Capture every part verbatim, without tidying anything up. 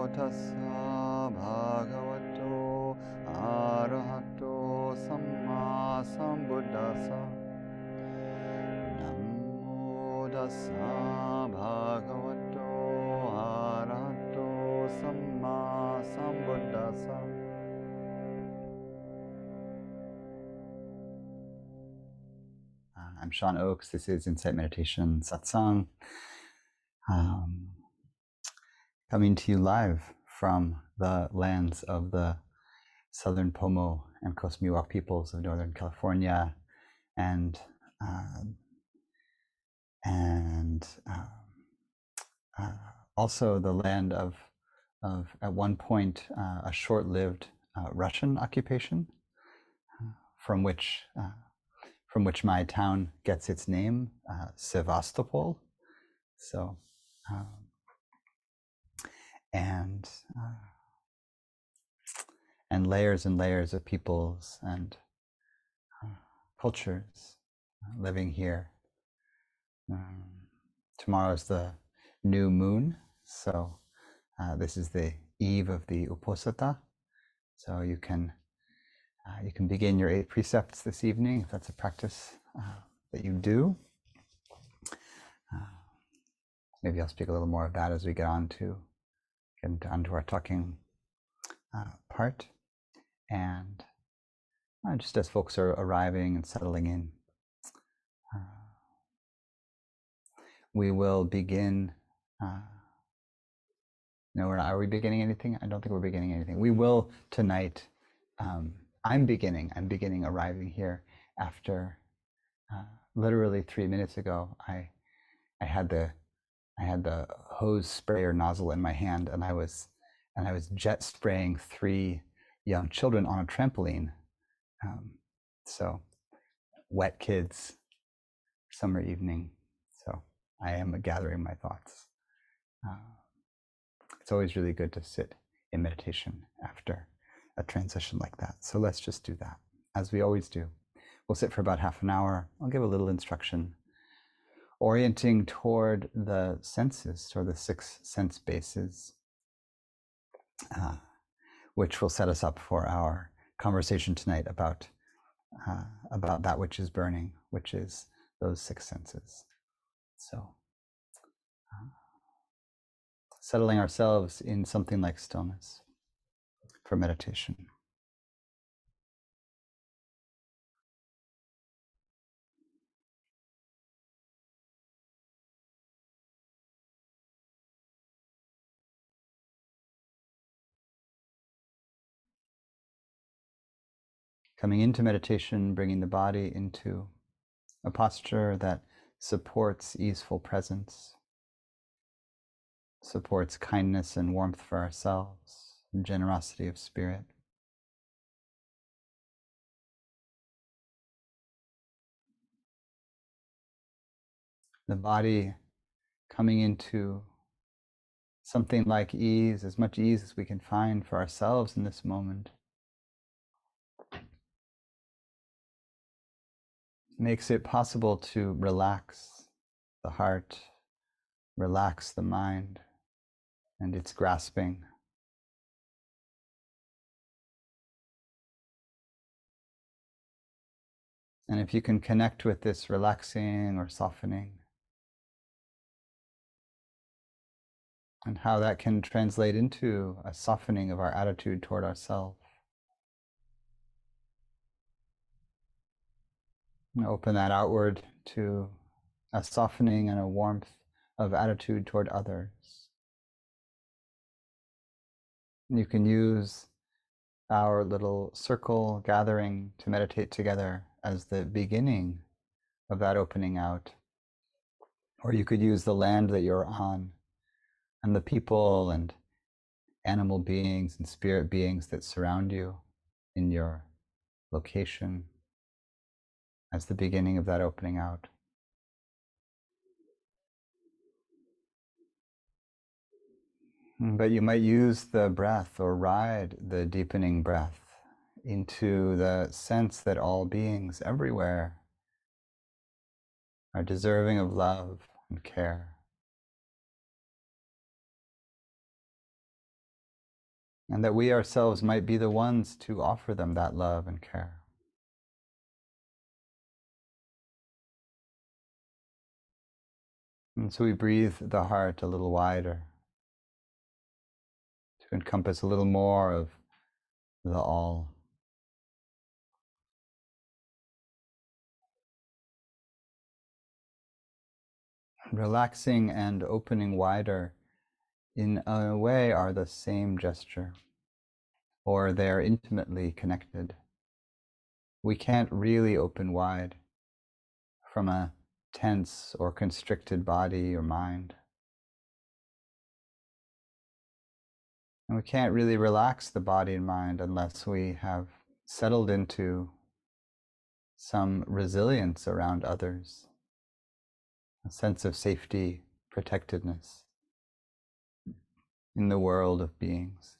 tassa bhagavato arahato samma sambuddhassa. Namo tassa bhagavato arahato samma sambuddhassa. I'm Sean Oakes. This is Insight Meditation Satsang. Um, coming to you live from the lands of the Southern Pomo and Coast Miwok peoples of Northern California, and uh, and uh, uh, also the land of of at one point uh, a short-lived uh, Russian occupation, uh, from which uh, from which my town gets its name, uh, Sevastopol. So. Um, and uh, and layers and layers of peoples and uh, cultures uh, living here. Um, tomorrow is the new moon, so uh, this is the eve of the Uposatha. So you can uh, you can begin your eight precepts this evening if that's a practice uh, that you do. Uh, maybe I'll speak a little more of that as we get on to get onto our talking uh, part. And uh, just as folks are arriving and settling in, uh, we will begin. Uh, no, we're not. Are we beginning anything? I don't think we're beginning anything. We will tonight. Um, I'm beginning. I'm beginning arriving here after uh, literally three minutes ago. I I had the I had the hose sprayer nozzle in my hand, and I was and I was jet spraying three young children on a trampoline. Um, so wet kids, summer evening. So I am gathering my thoughts. Uh, it's always really good to sit in meditation after a transition like that. So let's just do that, as we always do. We'll sit for about half an hour. I'll give a little instruction, orienting toward the senses, toward the six sense bases, uh, which will set us up for our conversation tonight about uh, about that which is burning, which is those six senses. So, uh, settling ourselves in something like stillness for meditation. Coming into meditation, bringing the body into a posture that supports easeful presence, supports kindness and warmth for ourselves, and generosity of spirit. The body coming into something like ease, as much ease as we can find for ourselves in this moment, makes it possible to relax the heart, relax the mind and its grasping. And if you can connect with this relaxing or softening, and how that can translate into a softening of our attitude toward ourselves. And open that outward to a softening and a warmth of attitude toward others. You can use our little circle gathering to meditate together as the beginning of that opening out. Or you could use the land that you're on and the people and animal beings and spirit beings that surround you in your location as the beginning of that opening out. But you might use the breath or ride the deepening breath into the sense that all beings everywhere are deserving of love and care. and that we ourselves might be the ones to offer them that love and care. And so we breathe the heart a little wider to encompass a little more of the all. Relaxing and opening wider, in a way, are the same gesture, or they are intimately connected. We can't really open wide from a tense or constricted body or mind. And we can't really relax the body and mind unless we have settled into some resilience around others, a sense of safety, protectedness in the world of beings.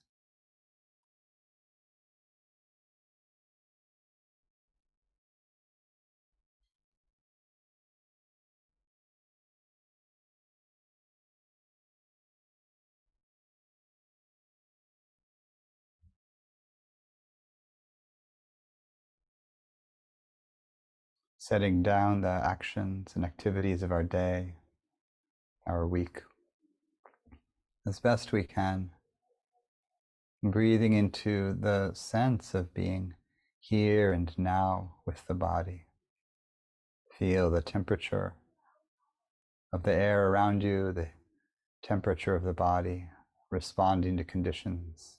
Setting down the actions and activities of our day, our week, as best we can. Breathing into the sense of being here and now with the body. Feel the temperature of the air around you, the temperature of the body, responding to conditions.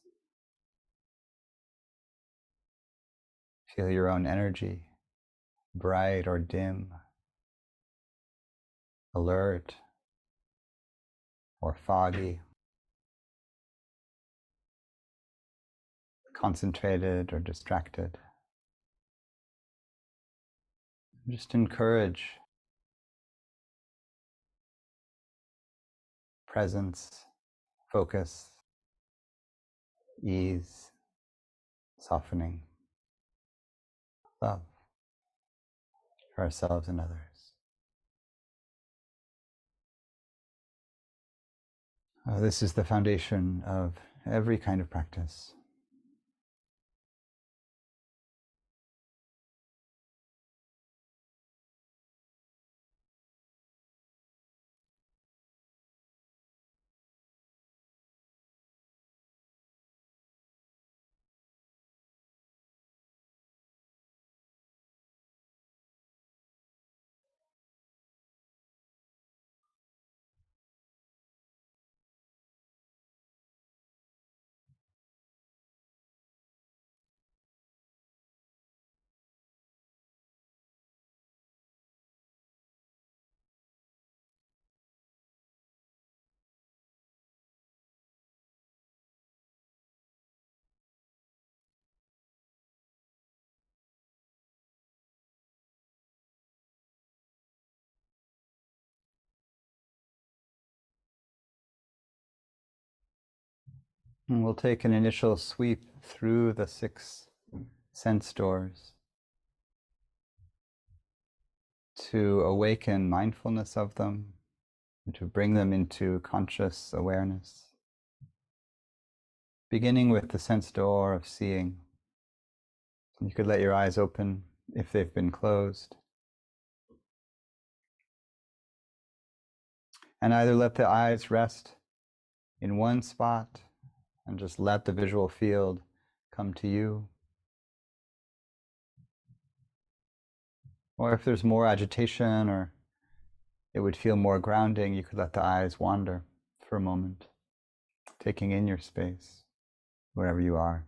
Feel your own energy, bright or dim, alert or foggy, concentrated or distracted. Just encourage presence, focus, ease, softening, love for ourselves and others. Uh, this is the foundation of every kind of practice. And we'll take an initial sweep through the six sense doors to awaken mindfulness of them and to bring them into conscious awareness. Beginning with the sense door of seeing. You could let your eyes open if they've been closed. And either let the eyes rest in one spot and just let the visual field come to you. Or if there's more agitation or it would feel more grounding, you could let the eyes wander for a moment, taking in your space, wherever you are.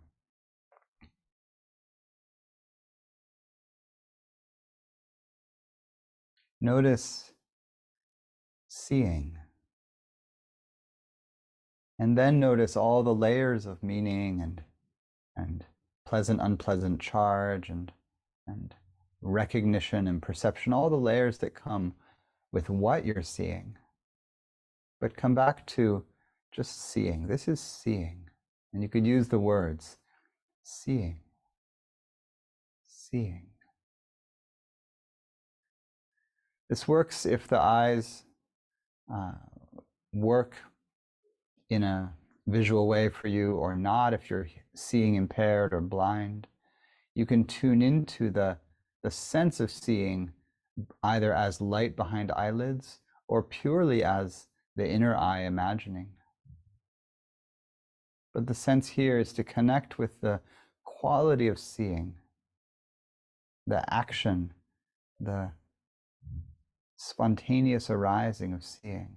Notice seeing. And then notice all the layers of meaning and, and pleasant, unpleasant charge and, and recognition and perception, all the layers that come with what you're seeing. But come back to just seeing. This is seeing. And you could use the words seeing, seeing. This works if the eyes uh, work in a visual way for you or not, if you're seeing impaired or blind, you can tune into the, the sense of seeing either as light behind eyelids or purely as the inner eye imagining. But the sense here is to connect with the quality of seeing, the action, the spontaneous arising of seeing,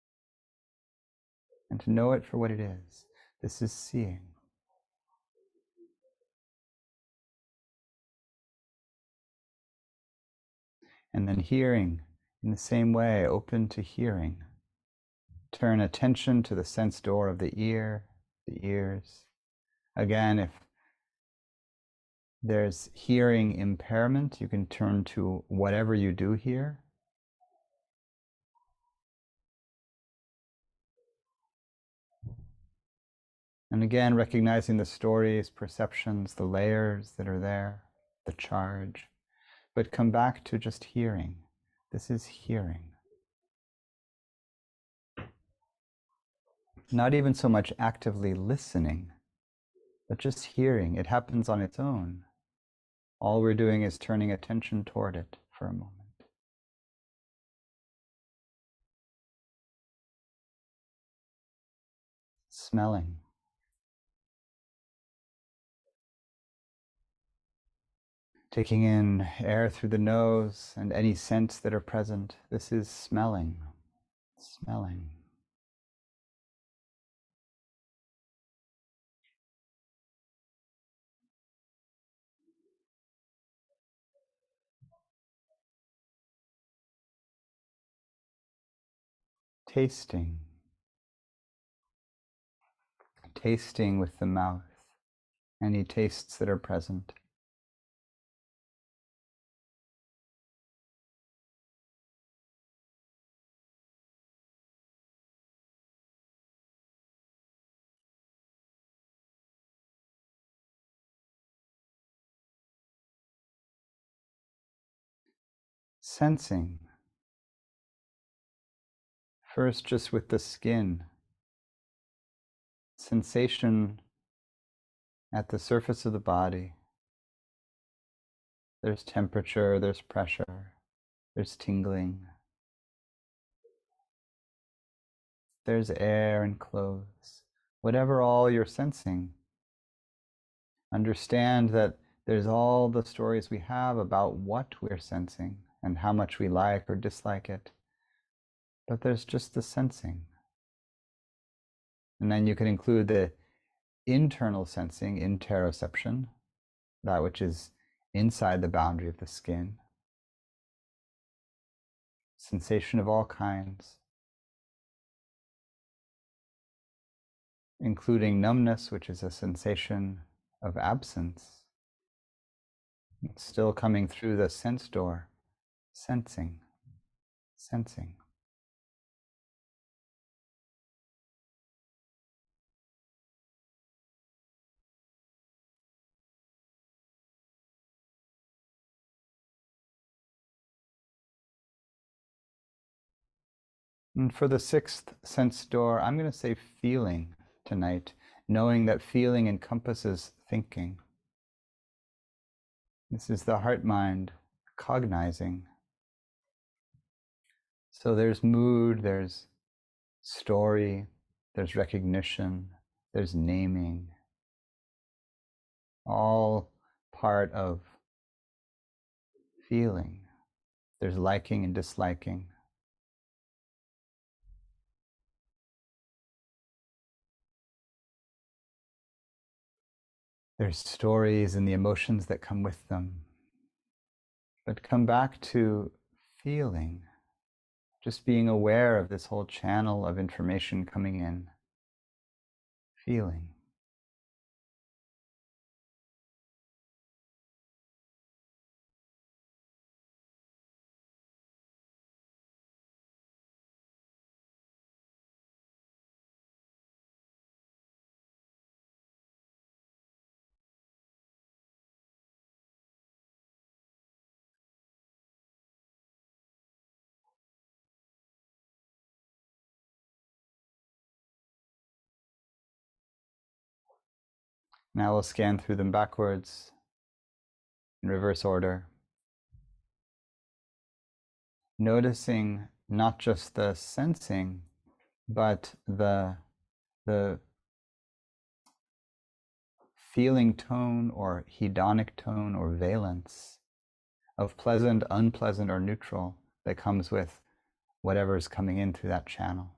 and to know it for what it is. This is seeing. And then hearing, in the same way, open to hearing. Turn attention to the sense door of the ear, the ears. Again, if there's hearing impairment, you can turn to whatever you do hear. And again, recognizing the stories, perceptions, the layers that are there, the charge. But come back to just hearing. This is hearing. Not even so much actively listening, but just hearing. It happens on its own. All we're doing is turning attention toward it for a moment. Smelling. Taking in air through the nose and any scents that are present. This is smelling. Smelling. Tasting. Tasting with the mouth. Any tastes that are present. Sensing. First, just with the skin. Sensation at the surface of the body. There's temperature, there's pressure, there's tingling. There's air and clothes. Whatever all you're sensing, understand that there's all the stories we have about what we're sensing and how much we like or dislike it. But there's just the sensing. And then you can include the internal sensing, interoception, that which is inside the boundary of the skin. Sensation of all kinds, including numbness, which is a sensation of absence. It's still coming through the sense door, sensing, sensing. And for the sixth sense door, I'm going to say feeling tonight, knowing that feeling encompasses thinking. This is the heart mind cognizing. So there's mood, there's story, there's recognition, there's naming, all part of feeling. There's liking and disliking. There's stories and the emotions that come with them. But come back to feeling, just being aware of this whole channel of information coming in. Feeling. Now we'll scan through them backwards in reverse order, noticing not just the sensing, but the, the feeling tone or hedonic tone or valence of pleasant, unpleasant, or neutral that comes with whatever is coming in through that channel.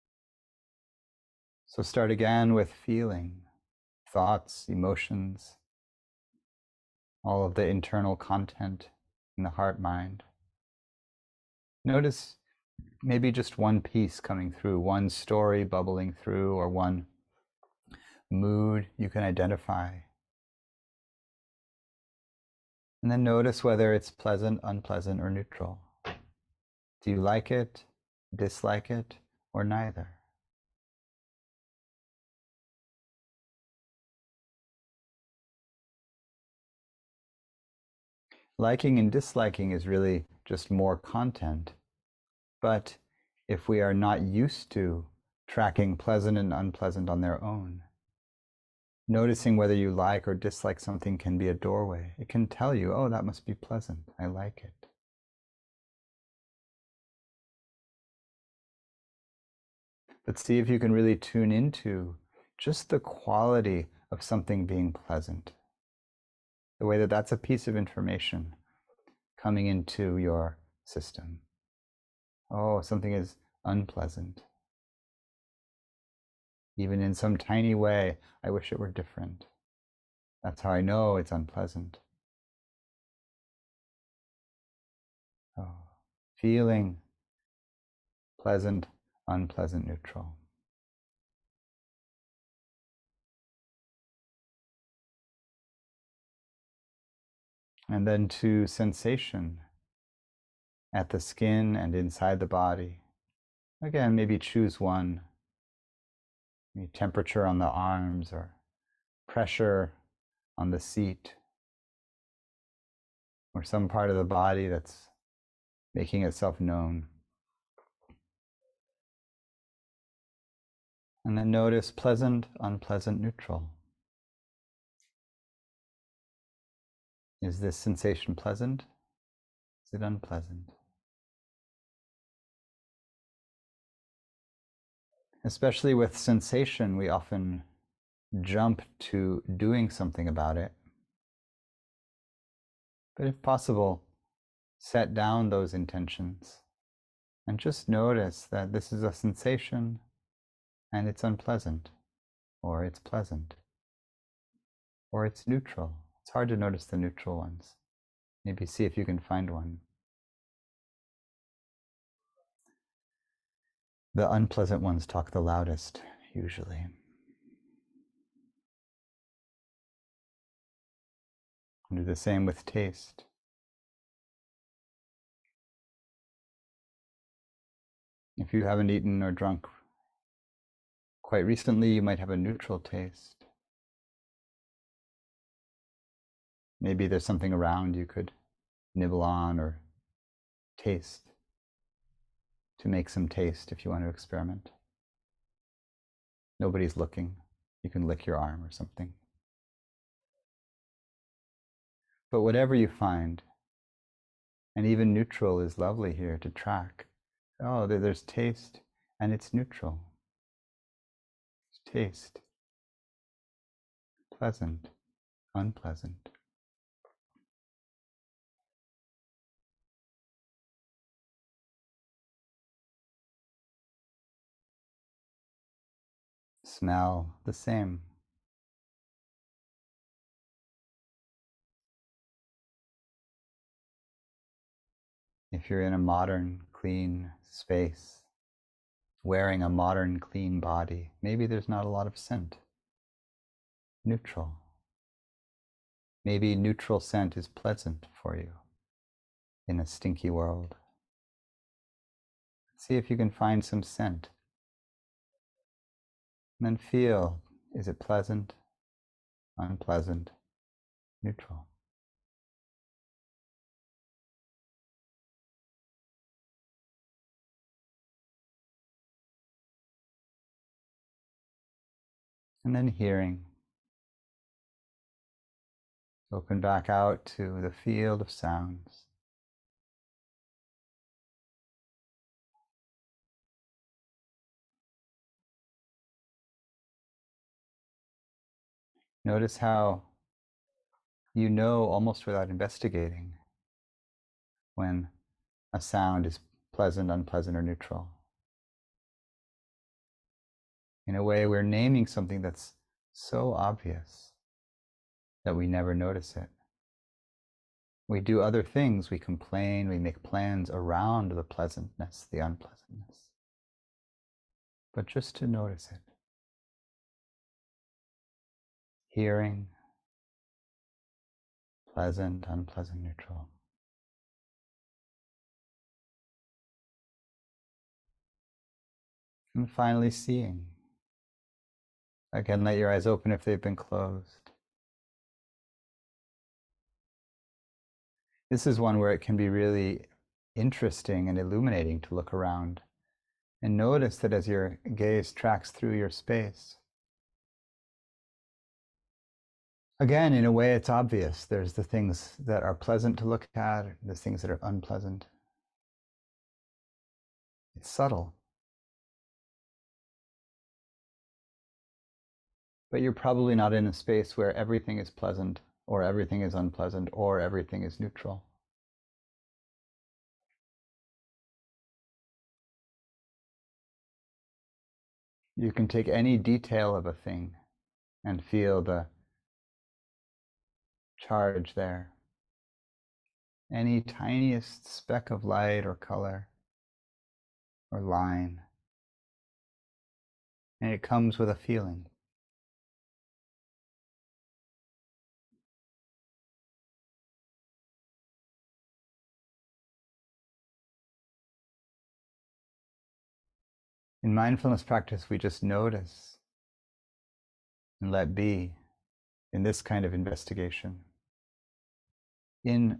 So start again with feeling, thoughts, emotions, all of the internal content in the heart mind. Notice maybe just one piece coming through, one story bubbling through, or one mood you can identify. And then notice whether it's pleasant, unpleasant, or neutral. Do you like it, dislike it, or neither? Liking and disliking is really just more content. But if we are not used to tracking pleasant and unpleasant on their own, noticing whether you like or dislike something can be a doorway. It can tell you, oh, that must be pleasant. I like it. But see if you can really tune into just the quality of something being pleasant. The way that that's a piece of information coming into your system. Oh, something is unpleasant. Even in some tiny way, I wish it were different. That's how I know it's unpleasant. Oh, feeling pleasant, unpleasant, neutral. And then to sensation at the skin and inside the body. Again, maybe choose one. Maybe temperature on the arms or pressure on the seat, or some part of the body that's making itself known. And then notice pleasant, unpleasant, neutral. Is this sensation pleasant? Is it unpleasant? Especially with sensation, we often jump to doing something about it. But if possible, set down those intentions and just notice that this is a sensation and it's unpleasant, or it's pleasant, or it's neutral. It's hard to notice the neutral ones. Maybe see if you can find one. The unpleasant ones talk the loudest, usually. And do the same with taste. If you haven't eaten or drunk quite recently, you might have a neutral taste. Maybe there's something around you could nibble on or taste, to make some taste if you want to experiment. Nobody's looking. You can lick your arm or something. But whatever you find, and even neutral is lovely here to track. Oh, there's taste and it's neutral. It's taste. Pleasant, unpleasant. Smell, the same. If you're in a modern, clean space, wearing a modern, clean body, maybe there's not a lot of scent. Neutral. Maybe neutral scent is pleasant for you in a stinky world. See if you can find some scent. And then feel, is it pleasant, unpleasant, neutral? And then hearing. Open back out to the field of sounds. Notice how you know almost without investigating when a sound is pleasant, unpleasant, or neutral. In a way, we're naming something that's so obvious that we never notice it. We do other things, we complain, we make plans around the pleasantness, the unpleasantness. But just to notice it. Hearing, pleasant, unpleasant, neutral. And finally, seeing. Again, let your eyes open if they've been closed. This is one where it can be really interesting and illuminating to look around and notice that as your gaze tracks through your space. Again, in a way, it's obvious. There's the things that are pleasant to look at, the things that are unpleasant. It's subtle. But you're probably not in a space where everything is pleasant, or everything is unpleasant, or everything is neutral. You can take any detail of a thing and feel the charge there. Any tiniest speck of light or color or line. And it comes with a feeling. In mindfulness practice, we just notice and let be in this kind of investigation. In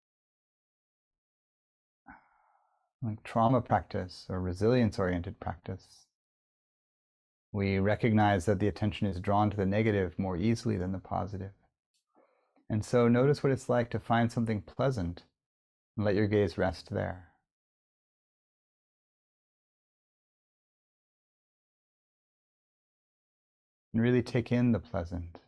like trauma practice or resilience-oriented practice, we recognize that the attention is drawn to the negative more easily than the positive. And so notice what it's like to find something pleasant and let your gaze rest there. And really take in the pleasant.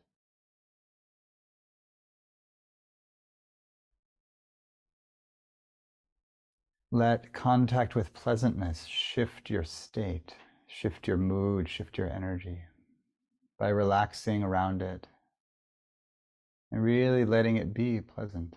Let contact with pleasantness shift your state, shift your mood, shift your energy by relaxing around it and really letting it be pleasant.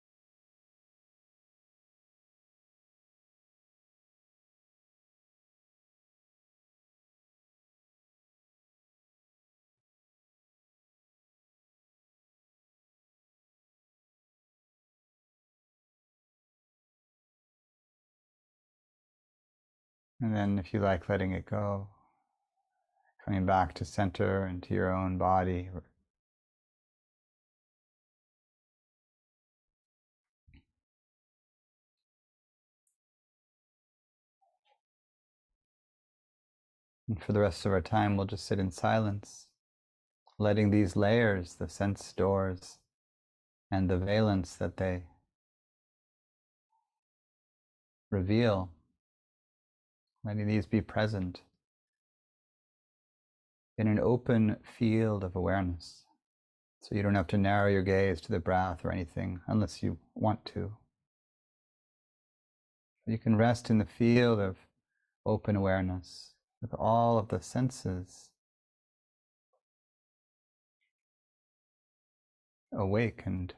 And then if you like letting it go, coming back to center and to your own body. And for the rest of our time, we'll just sit in silence, letting these layers, the sense doors, and the valence that they reveal, letting these be present in an open field of awareness. So you don't have to narrow your gaze to the breath or anything unless you want to. You can rest in the field of open awareness with all of the senses awakened.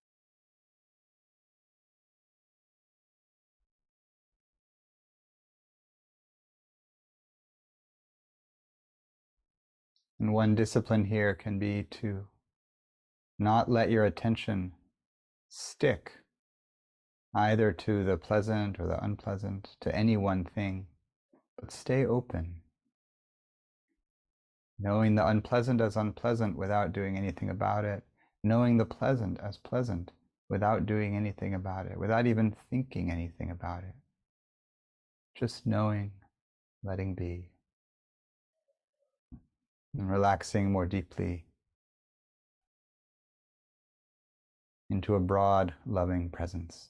And one discipline here can be to not let your attention stick either to the pleasant or the unpleasant, to any one thing, but stay open. Knowing the unpleasant as unpleasant without doing anything about it, knowing the pleasant as pleasant without doing anything about it, without even thinking anything about it. Just knowing, letting be, and relaxing more deeply into a broad, loving presence.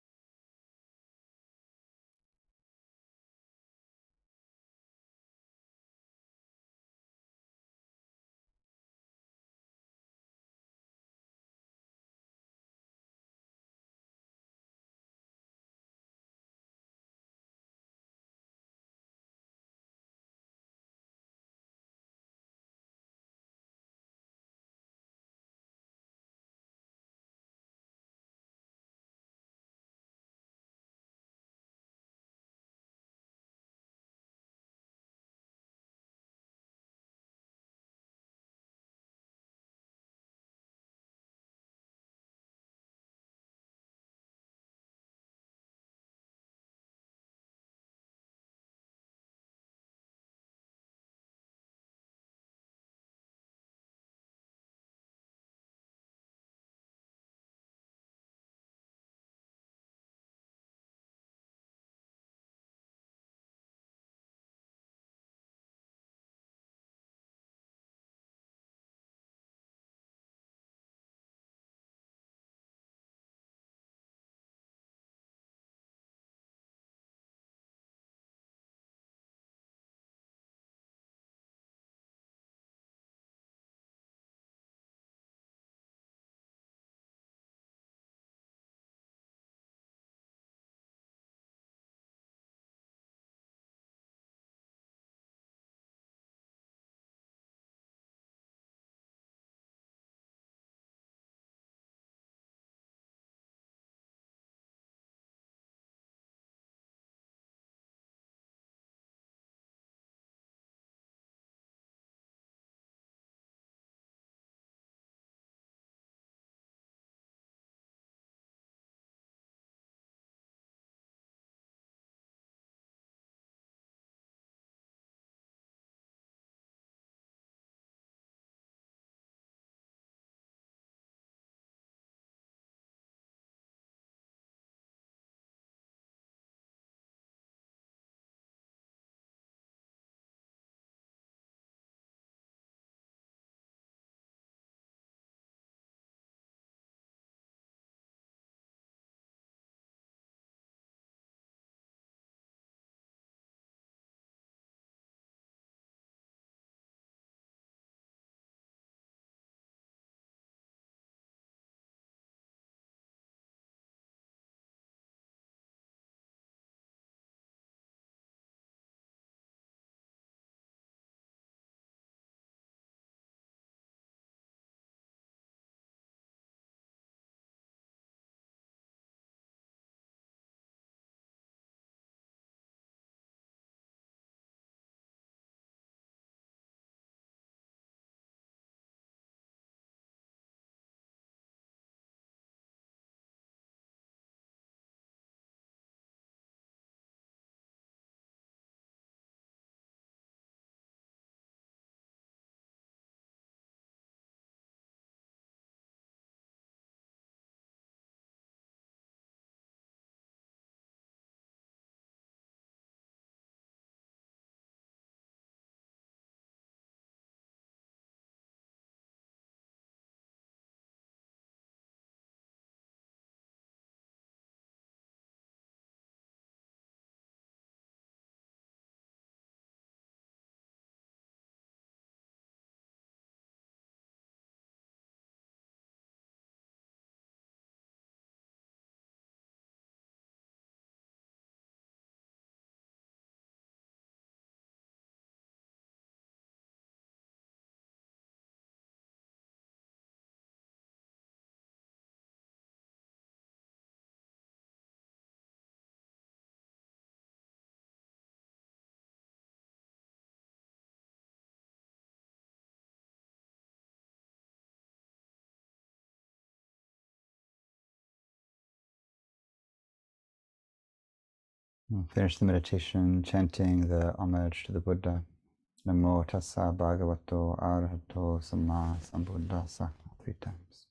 We'll finish the meditation chanting the homage to the Buddha. Namo tassa bhagavato arahato samma sambuddhassa. Three times.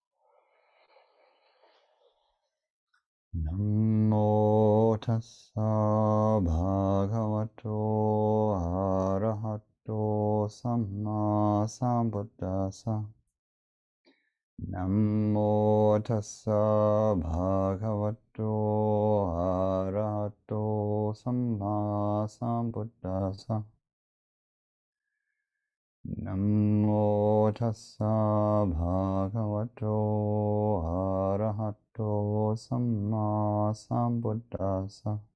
Namo tassa bhagavato arahato samma sambuddhassa. Namo tassa bhagavato arahato samma sambuddhassa. Namo tassa bhagavato arahato samma sambuddhassa.